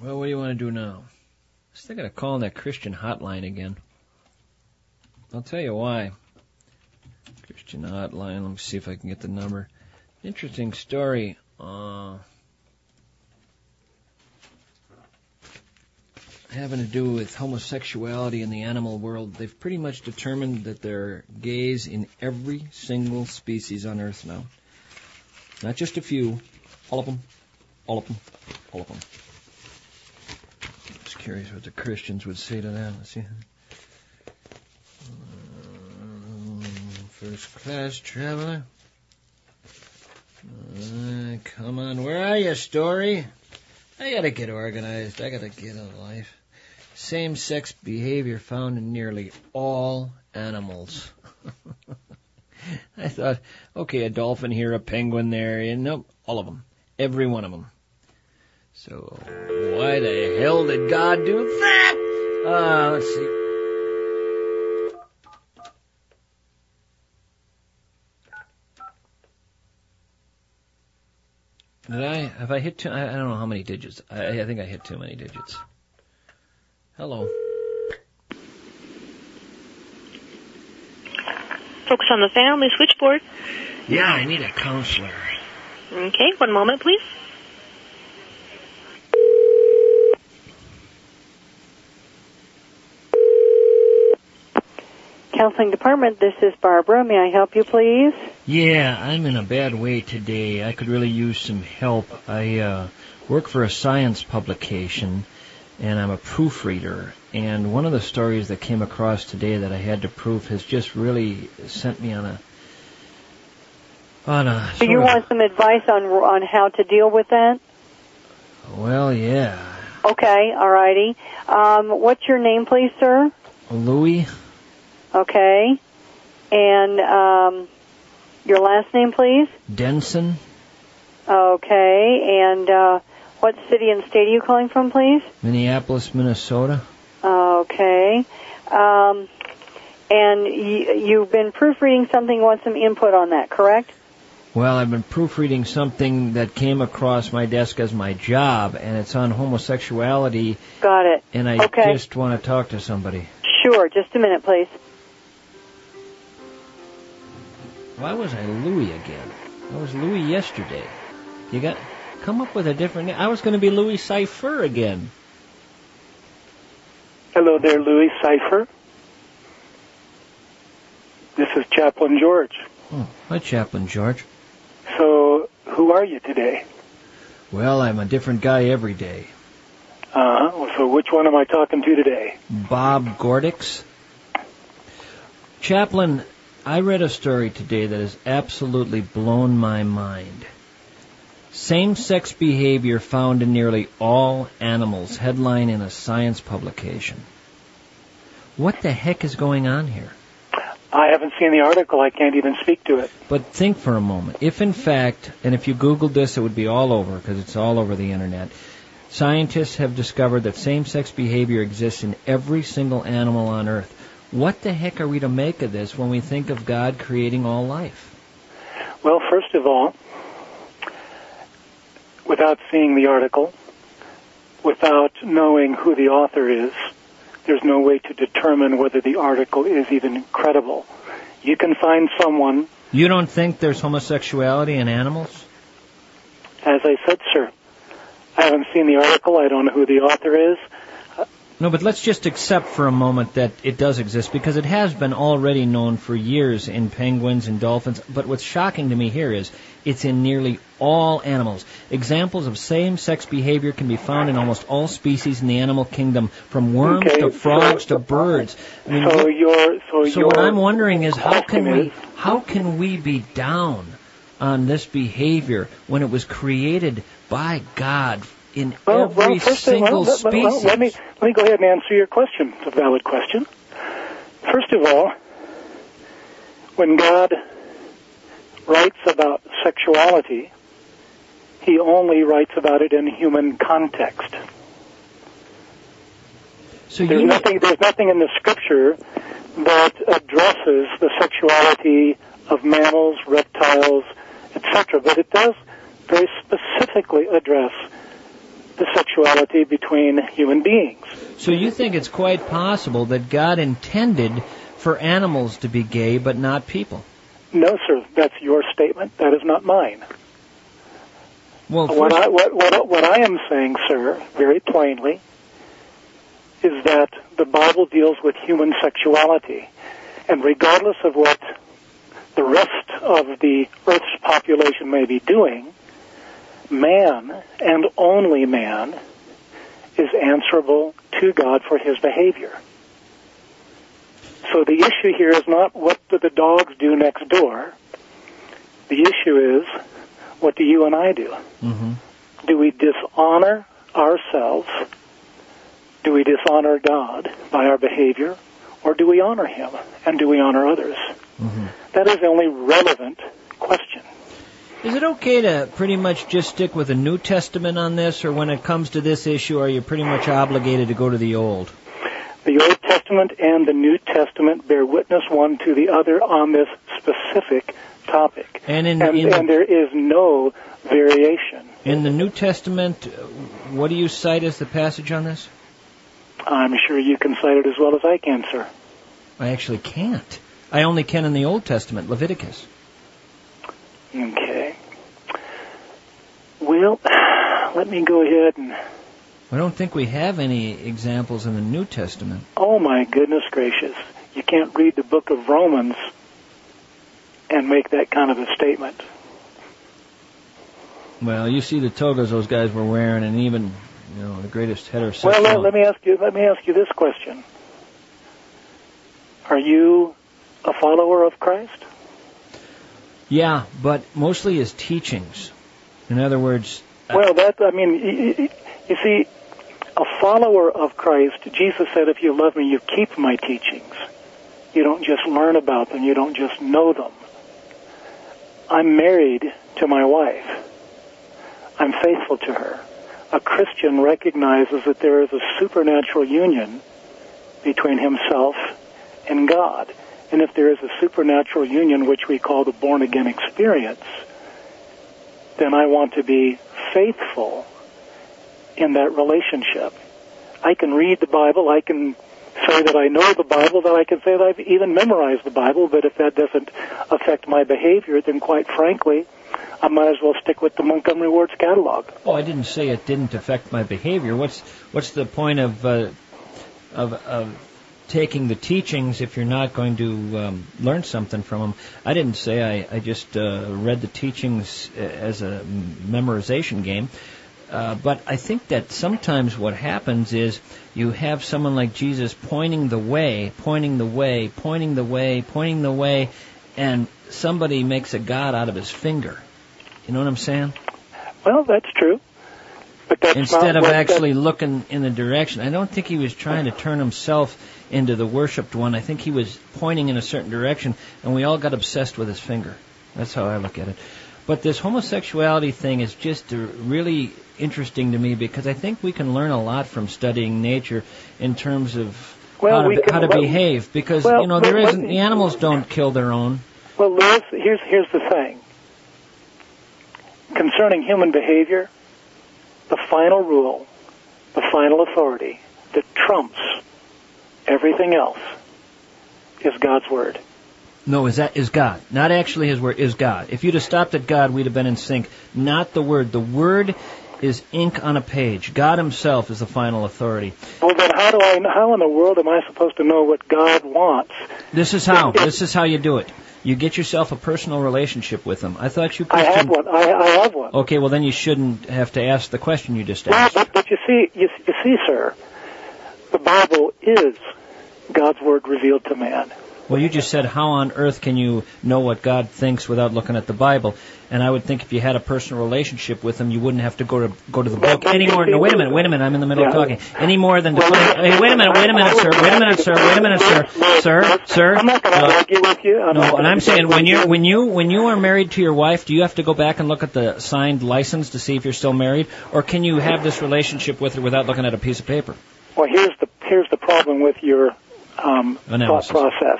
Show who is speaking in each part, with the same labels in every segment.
Speaker 1: Well, what do you want to do now? I was thinking of calling that Christian hotline again. I'll tell you why. Christian hotline, let me see if I can get the number. Interesting story. Having to do with homosexuality in the animal world. They've pretty much determined that there are gays in every single species on Earth now. Not just a few. All of them. All of them. All of them. Just curious what the Christians would say to that. Let's see. First class traveler. Come on, where are you, Story? I gotta get organized. I gotta get a life. Same-sex behavior found in nearly all animals. I thought, okay, a dolphin here, a penguin there, and nope, all of them. Every one of them. So, why the hell did God do that? Let's see. Have I hit I don't know how many digits. I think I hit too many digits. Hello.
Speaker 2: Focus on the family switchboard.
Speaker 1: Yeah, I need a counselor.
Speaker 2: Okay, 1 moment, please.
Speaker 3: Counseling Department, this is Barbara. May I help you, please?
Speaker 1: Yeah, I'm in a bad way today. I could really use some help. I work for a science publication, and I'm a proofreader. And one of the stories that came across today that I had to proof has just really sent me on a
Speaker 3: So you want some advice on how to deal with that?
Speaker 1: Well, yeah.
Speaker 3: Okay, all righty. What's your name, please, sir?
Speaker 1: Louis.
Speaker 3: Okay. And your last name, please?
Speaker 1: Denson.
Speaker 3: Okay. And what city and state are you calling from, please?
Speaker 1: Minneapolis, Minnesota.
Speaker 3: Okay. And you've been proofreading something, want some input on that, correct?
Speaker 1: Well, I've been proofreading something that came across my desk as my job, and it's on homosexuality.
Speaker 3: Got it.
Speaker 1: And I just want to talk to somebody.
Speaker 3: Sure. Just a minute, please.
Speaker 1: Why was I Louis again? I was Louis yesterday. Come up with a different name. I was going to be Louis Cypher again.
Speaker 4: Hello there, Louis Cypher. This is Chaplain George.
Speaker 1: Oh, hi, Chaplain George.
Speaker 4: So, who are you today?
Speaker 1: Well, I'm a different guy every day.
Speaker 4: So which one am I talking to today?
Speaker 1: Bob Gordix. Chaplain, I read a story today that has absolutely blown my mind. Same-sex behavior found in nearly all animals, headline in a science publication. What the heck is going on here?
Speaker 4: I haven't seen the article. I can't even speak to it.
Speaker 1: But think for a moment. If in fact, and if you Googled this, it would be all over, because it's all over the Internet, scientists have discovered that same-sex behavior exists in every single animal on Earth. What the heck are we to make of this when we think of God creating all life?
Speaker 4: Well, first of all, without seeing the article, without knowing who the author is, there's no way to determine whether the article is even credible. You can find someone...
Speaker 1: You don't think there's homosexuality in animals?
Speaker 4: As I said, sir, I haven't seen the article. I don't know who the author is.
Speaker 1: No, but let's just accept for a moment that it does exist, because it has been already known for years in penguins and dolphins. But what's shocking to me here is it's in nearly all animals. Examples of same-sex behavior can be found in almost all species in the animal kingdom, from worms to frogs to birds. I mean, so what I'm wondering is how can we be down on this behavior when it was created by God in every single species?
Speaker 4: Let me go ahead and answer your question. It's a valid question. First of all, when God writes about sexuality, he only writes about it in human context.
Speaker 1: So
Speaker 4: there's nothing in the scripture that addresses the sexuality of mammals, reptiles, etc., but it does very specifically address the homosexuality between human beings.
Speaker 1: So you think it's quite possible that God intended for animals to be gay, but not people?
Speaker 4: No, sir. That's your statement. That is not mine.
Speaker 1: Well,
Speaker 4: what I am saying, sir, very plainly, is that the Bible deals with human sexuality. And regardless of what the rest of the Earth's population may be doing, man, and only man, is answerable to God for his behavior. So the issue here is not what do the dogs do next door. The issue is, what do you and I do?
Speaker 1: Mm-hmm.
Speaker 4: Do we dishonor ourselves? Do we dishonor God by our behavior? Or do we honor Him? And do we honor others?
Speaker 1: Mm-hmm.
Speaker 4: That is the only relevant question.
Speaker 1: Is it okay to pretty much just stick with the New Testament on this, or when it comes to this issue, are you pretty much obligated to go to the Old?
Speaker 4: The Old Testament and the New Testament bear witness one to the other on this specific topic. And there is no variation.
Speaker 1: In the New Testament, what do you cite as the passage on this?
Speaker 4: I'm sure you can cite it as well as I can, sir.
Speaker 1: I actually can't. I only can in the Old Testament, Leviticus.
Speaker 4: Okay. Well, let me go ahead and...
Speaker 1: I don't think we have any examples in the New Testament.
Speaker 4: Oh, my goodness gracious. You can't read the book of Romans and make that kind of a statement.
Speaker 1: Well, you see the togas those guys were wearing, and even, the greatest heterosexual...
Speaker 4: Well, let me ask you this question. Are you a follower of Christ?
Speaker 1: Yeah, but mostly his teachings. In other words...
Speaker 4: Well, you see, a follower of Christ, Jesus said, if you love me, you keep my teachings. You don't just learn about them, you don't just know them. I'm married to my wife. I'm faithful to her. A Christian recognizes that there is a supernatural union between himself and God. And if there is a supernatural union, which we call the born-again experience, then I want to be faithful in that relationship. I can read the Bible, I can say that I know the Bible, that I can say that I've even memorized the Bible, but if that doesn't affect my behavior, then quite frankly, I might as well stick with the Montgomery Ward's catalog.
Speaker 1: Oh, I didn't say it didn't affect my behavior. What's the point of taking the teachings if you're not going to learn something from them? I didn't say I just read the teachings as a memorization game. But I think that sometimes what happens is you have someone like Jesus pointing the way, and somebody makes a god out of his finger. You know what I'm saying?
Speaker 4: Well, that's true. But that's
Speaker 1: instead of actually looking in the direction. I don't think he was trying to turn himself into the worshipped one. I think he was pointing in a certain direction, and we all got obsessed with his finger. That's how I look at it. But this homosexuality thing is just really interesting to me because I think we can learn a lot from studying nature in terms of how to behave. Because the animals don't kill their own.
Speaker 4: Well, Lewis, here's the thing. Concerning human behavior, the final rule, the final authority that trumps everything else is God's Word.
Speaker 1: No, is God. Not actually His Word, is God. If you'd have stopped at God, we'd have been in sync. Not the Word. The Word is ink on a page. God Himself is the final authority.
Speaker 4: Well, then how in the world am I supposed to know what God wants?
Speaker 1: This is how. This is how you do it. You get yourself a personal relationship with Him. I thought you...
Speaker 4: I have one. I have one.
Speaker 1: Okay, well then you shouldn't have to ask the question you just asked.
Speaker 4: Well, but you see, sir, the Bible is God's Word revealed to man.
Speaker 1: Well, you just said, how on earth can you know what God thinks without looking at the Bible? And I would think if you had a personal relationship with Him, you wouldn't have to go to the book any more. No, wait a minute, I'm in the middle of talking. Any more than hey, wait a minute, sir.
Speaker 4: I'm not going to argue with you.
Speaker 1: And I'm saying when you are married to your wife, do you have to go back and look at the signed license to see if you're still married, or can you have this relationship with her without looking at a piece of paper?
Speaker 4: Well, here's the problem with your thought process.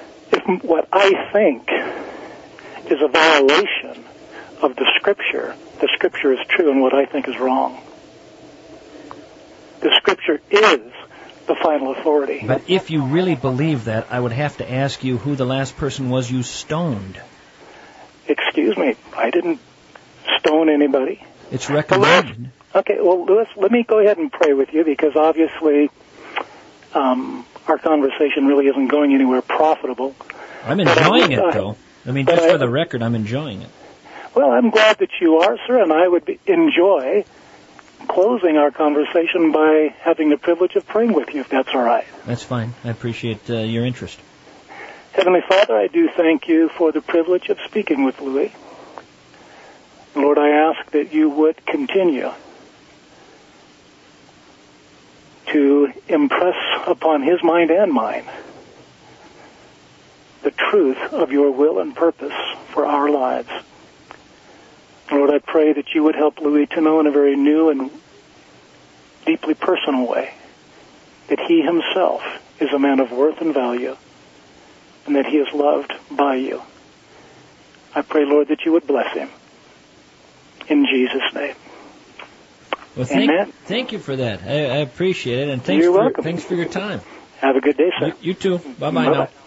Speaker 4: If what I think is a violation of the Scripture, the Scripture is true and what I think is wrong. The Scripture is the final authority.
Speaker 1: But if you really believe that, I would have to ask you who the last person was you stoned.
Speaker 4: Excuse me, I didn't stone anybody.
Speaker 1: It's recommended.
Speaker 4: Okay, well, Louis, let me go ahead and pray with you, because obviously our conversation really isn't going anywhere profitable.
Speaker 1: I'm enjoying it, though. I mean, just for the record, I'm enjoying it.
Speaker 4: Well, I'm glad that you are, sir, and I would enjoy closing our conversation by having the privilege of praying with you, if that's all right.
Speaker 1: That's fine. I appreciate your interest.
Speaker 4: Heavenly Father, I do thank you for the privilege of speaking with Louis. Lord, I ask that you would continue to impress upon his mind and mine the truth of your will and purpose for our lives. Lord, I pray that you would help Louis to know in a very new and deeply personal way that he himself is a man of worth and value, and that he is loved by you. I pray, Lord, that you would bless him. In Jesus' name.
Speaker 1: Well,
Speaker 4: Amen.
Speaker 1: Thank you for that. I appreciate it, and thanks
Speaker 4: You're welcome.
Speaker 1: Thanks for your time.
Speaker 4: Have a good day, sir.
Speaker 1: You too. Bye-bye now.